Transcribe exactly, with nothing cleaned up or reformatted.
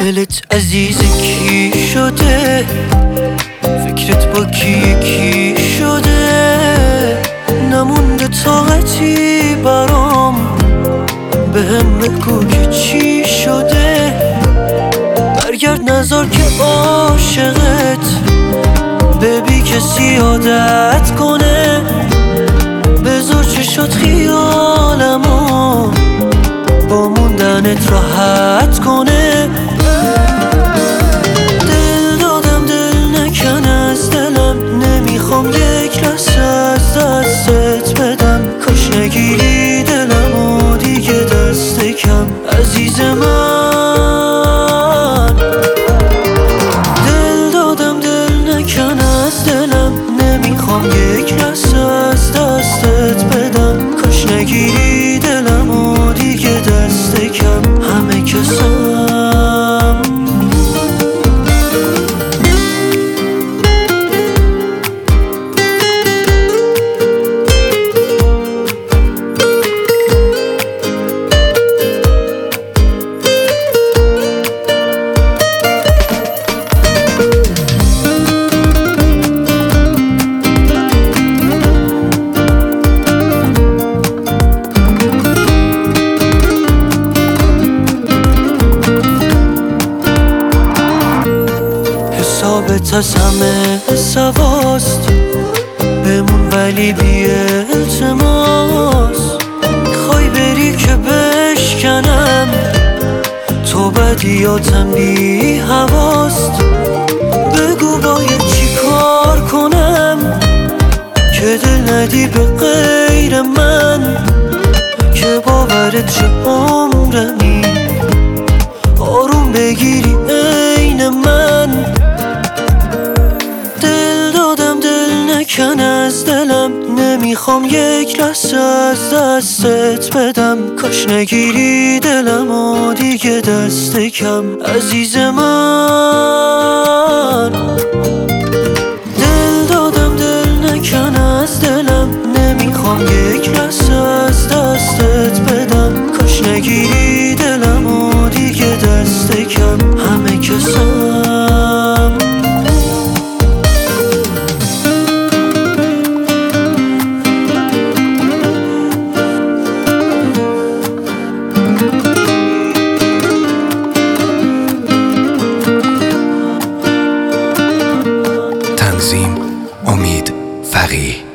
دلت عزیز کی شده؟ فکرت با کی یکی شده؟ نمونده طاقتی برام، بهم بگو که چی شده؟ برگرد نذار که عاشقت به بی کسی عادت کنه، بذار چشات خیالمو با موندنت راحت کنه. دل دادم دل نکن از دلم، نمیخوام یک لحظه از دستت بدم. کاش نگیری دلمو دیگه دست کم عزیز من. دل دادم دل نکن از دلم، نمیخوام یک لحظه از دستت بدم. کاش نگیری دلمو دیگه دست کم همه کسم. حسابت از همه سواست بمون ولی بی التماس. میخوای بری که بشکنم تو بدیاتم بی حواست. بگو باید چی کار کنم که دل ندی به غیر من، که باورت چه عمرمی آروم بگیری عین من. دل دادم دل نکن از دلم، نمیخوام یک لحظه از دستت بدم. کاش نگیری دلمو دیگه دست کم عزیز من. دل دادم دل نکن از دلم، نمیخوام یک لحظه از دستت بدم. کاش نگیری دلمو دیگه دست کم همه کسم. تنظیم امید فقیه.